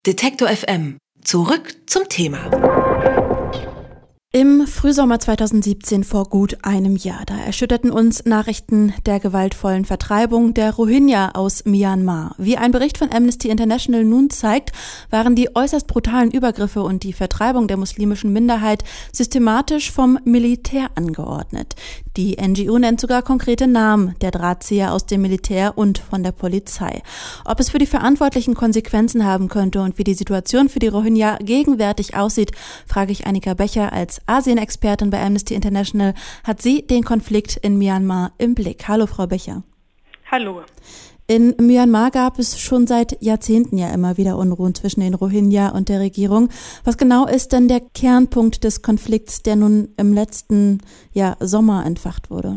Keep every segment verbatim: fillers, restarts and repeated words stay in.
Detektor F M. Zurück zum Thema. Im Frühsommer zweitausendsiebzehn, vor gut einem Jahr, da erschütterten uns Nachrichten der gewaltvollen Vertreibung der Rohingya aus Myanmar. Wie ein Bericht von Amnesty International nun zeigt, waren die äußerst brutalen Übergriffe und die Vertreibung der muslimischen Minderheit systematisch vom Militär angeordnet. Die N G O nennt sogar konkrete Namen der Drahtzieher aus dem Militär und von der Polizei. Ob es für die Verantwortlichen Konsequenzen haben könnte und wie die Situation für die Rohingya gegenwärtig aussieht, frage ich Annika Becher. Als Asien-Expertin bei Amnesty International hat sie den Konflikt in Myanmar im Blick. Hallo, Frau Becher. Hallo. In Myanmar gab es schon seit Jahrzehnten ja immer wieder Unruhen zwischen den Rohingya und der Regierung. Was genau ist denn der Kernpunkt des Konflikts, der nun im letzten ja, Sommer entfacht wurde?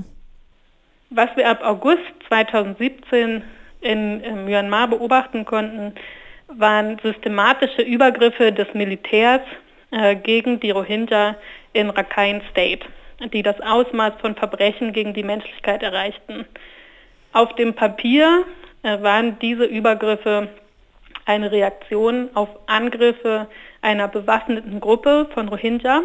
Was wir ab August zweitausendsiebzehn in, in Myanmar beobachten konnten, waren systematische Übergriffe des Militärs äh, gegen die Rohingya in Rakhine State, die das Ausmaß von Verbrechen gegen die Menschlichkeit erreichten. Auf dem Papier äh, waren diese Übergriffe eine Reaktion auf Angriffe einer bewaffneten Gruppe von Rohingya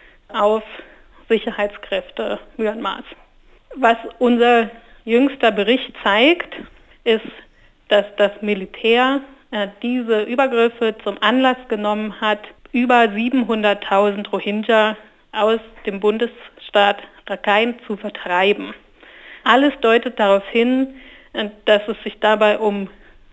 auf Sicherheitskräfte Myanmars. Was unser jüngster Bericht zeigt, ist, dass das Militär äh, diese Übergriffe zum Anlass genommen hat, über siebenhunderttausend Rohingya aus dem Bundesstaat Rakhine zu vertreiben. Alles deutet darauf hin, dass es sich dabei um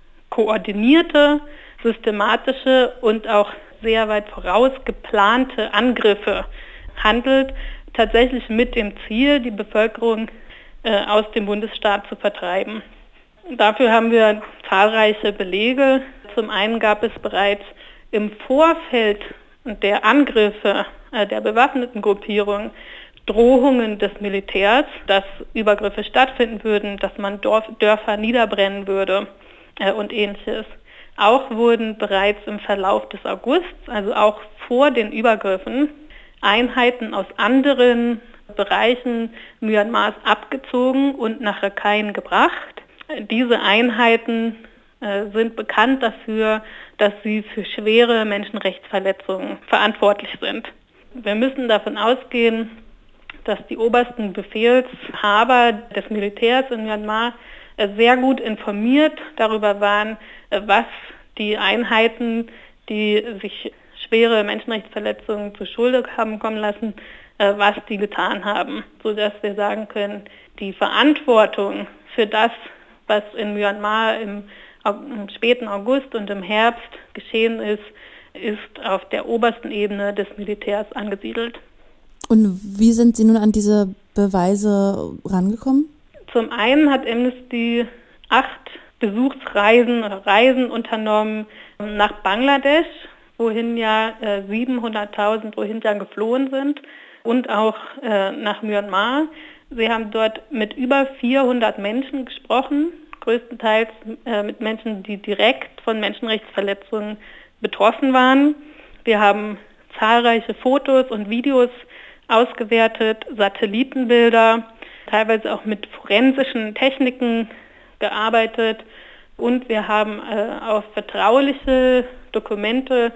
koordinierte, systematische und auch sehr weit voraus geplante Angriffe handelt, tatsächlich mit dem Ziel, die Bevölkerung äh, aus dem Bundesstaat zu vertreiben. Dafür haben wir zahlreiche Belege. Zum einen gab es bereits im Vorfeld der Angriffe äh, der bewaffneten Gruppierung Drohungen des Militärs, dass Übergriffe stattfinden würden, dass man Dorf, Dörfer niederbrennen würde äh, und Ähnliches. Auch wurden bereits im Verlauf des Augusts, also auch vor den Übergriffen, Einheiten aus anderen Bereichen Myanmars abgezogen und nach Rakhine gebracht. Diese Einheiten äh, sind bekannt dafür, dass sie für schwere Menschenrechtsverletzungen verantwortlich sind. Wir müssen davon ausgehen, dass die obersten Befehlshaber des Militärs in Myanmar sehr gut informiert darüber waren, was die Einheiten, die sich schwere Menschenrechtsverletzungen zu Schulde haben kommen lassen, was die getan haben, sodass wir sagen können, die Verantwortung für das, was in Myanmar im, im späten August und im Herbst geschehen ist, ist auf der obersten Ebene des Militärs angesiedelt. Und wie sind Sie nun an diese Beweise rangekommen? Zum einen hat Amnesty acht Besuchsreisen oder Reisen unternommen nach Bangladesch, wohin ja äh, siebenhunderttausend Rohingya geflohen sind, und auch äh, nach Myanmar. Sie haben dort mit über vierhundert Menschen gesprochen, größtenteils äh, mit Menschen, die direkt von Menschenrechtsverletzungen betroffen waren. Wir haben zahlreiche Fotos und Videos ausgewertet, Satellitenbilder, teilweise auch mit forensischen Techniken gearbeitet, und wir haben äh, auf vertrauliche Dokumente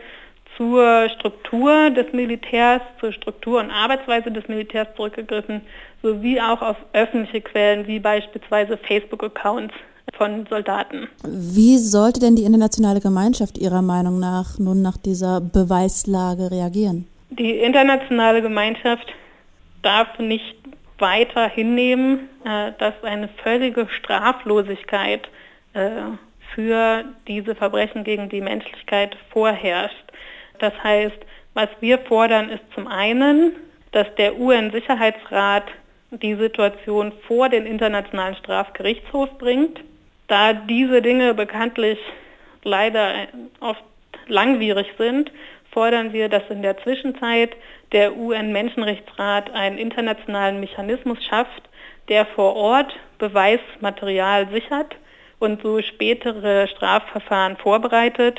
zur Struktur des Militärs, zur Struktur und Arbeitsweise des Militärs zurückgegriffen, sowie auch auf öffentliche Quellen wie beispielsweise Facebook-Accounts von Soldaten. Wie sollte denn die internationale Gemeinschaft Ihrer Meinung nach nun nach dieser Beweislage reagieren? Die internationale Gemeinschaft darf nicht weiter hinnehmen, äh, dass eine völlige Straflosigkeit äh, für diese Verbrechen gegen die Menschlichkeit vorherrscht. Das heißt, was wir fordern, ist zum einen, dass der U N-Sicherheitsrat die Situation vor den Internationalen Strafgerichtshof bringt. Da diese Dinge bekanntlich leider oft langwierig sind, fordern wir, dass in der Zwischenzeit der U N-Menschenrechtsrat einen internationalen Mechanismus schafft, der vor Ort Beweismaterial sichert und so spätere Strafverfahren vorbereitet.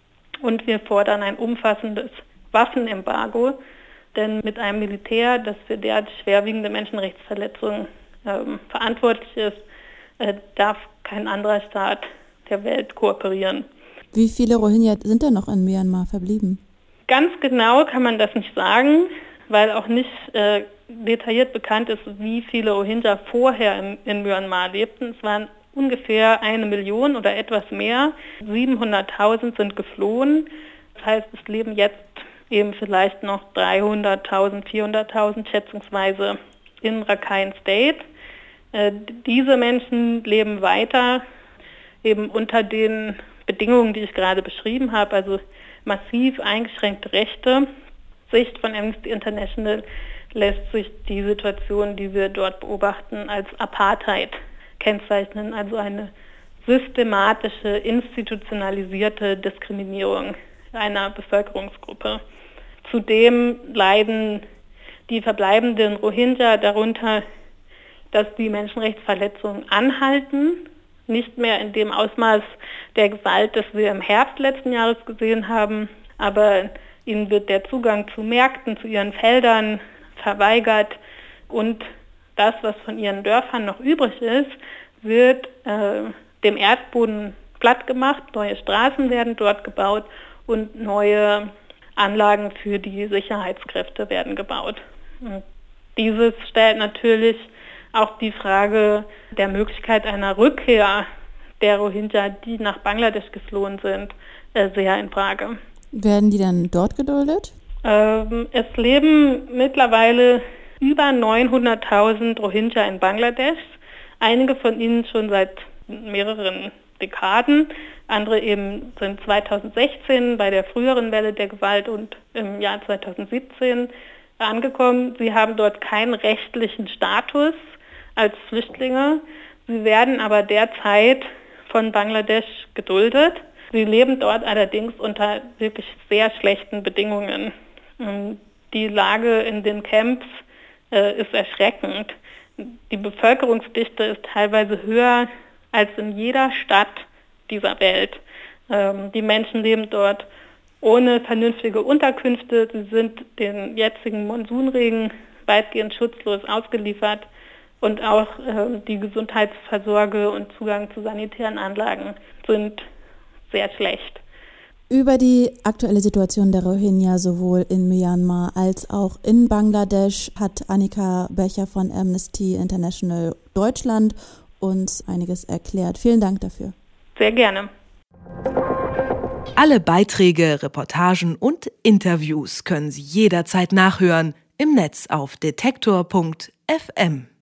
Und wir fordern ein umfassendes Waffenembargo, denn mit einem Militär, das für derart schwerwiegende Menschenrechtsverletzungen ähm, verantwortlich ist, äh, darf kein anderer Staat der Welt kooperieren. Wie viele Rohingya sind denn noch in Myanmar verblieben? Ganz genau kann man das nicht sagen, weil auch nicht äh, detailliert bekannt ist, wie viele Rohingya vorher in, in Myanmar lebten. Es waren ungefähr eine Million oder etwas mehr. siebenhunderttausend sind geflohen. Das heißt, es leben jetzt eben vielleicht noch dreihunderttausend, vierhunderttausend schätzungsweise in Rakhine State. Äh, diese Menschen leben weiter eben unter den Bedingungen, die ich gerade beschrieben habe, also massiv eingeschränkte Rechte. Sicht von Amnesty International lässt sich die Situation, die wir dort beobachten, als Apartheid kennzeichnen, also eine systematische, institutionalisierte Diskriminierung einer Bevölkerungsgruppe. Zudem leiden die verbleibenden Rohingya darunter, dass die Menschenrechtsverletzungen anhalten, nicht mehr in dem Ausmaß der Gewalt, das wir im Herbst letzten Jahres gesehen haben, aber ihnen wird der Zugang zu Märkten, zu ihren Feldern verweigert und das, was von ihren Dörfern noch übrig ist, wird äh, dem Erdboden platt gemacht, neue Straßen werden dort gebaut und neue Anlagen für die Sicherheitskräfte werden gebaut. Und dieses stellt natürlich auch die Frage der Möglichkeit einer Rückkehr der Rohingya, die nach Bangladesch geflohen sind, äh, sehr in Frage. Werden die dann dort geduldet? Ähm, es leben mittlerweile über neunhunderttausend Rohingya in Bangladesch. Einige von ihnen schon seit mehreren Dekaden. Andere eben sind zweitausendsechzehn bei der früheren Welle der Gewalt und im Jahr zweitausendsiebzehn angekommen. Sie haben dort keinen rechtlichen Status als Flüchtlinge. Sie werden aber derzeit von Bangladesch geduldet. Sie leben dort allerdings unter wirklich sehr schlechten Bedingungen. Die Lage in den Camps äh, ist erschreckend. Die Bevölkerungsdichte ist teilweise höher als in jeder Stadt dieser Welt. Ähm, die Menschen leben dort ohne vernünftige Unterkünfte. Sie sind den jetzigen Monsunregen weitgehend schutzlos ausgeliefert. Und auch äh, die Gesundheitsversorge und Zugang zu sanitären Anlagen sind sehr schlecht. Über die aktuelle Situation der Rohingya sowohl in Myanmar als auch in Bangladesch hat Annika Becher von Amnesty International Deutschland uns einiges erklärt. Vielen Dank dafür. Sehr gerne. Alle Beiträge, Reportagen und Interviews können Sie jederzeit nachhören im Netz auf detektor punkt f m.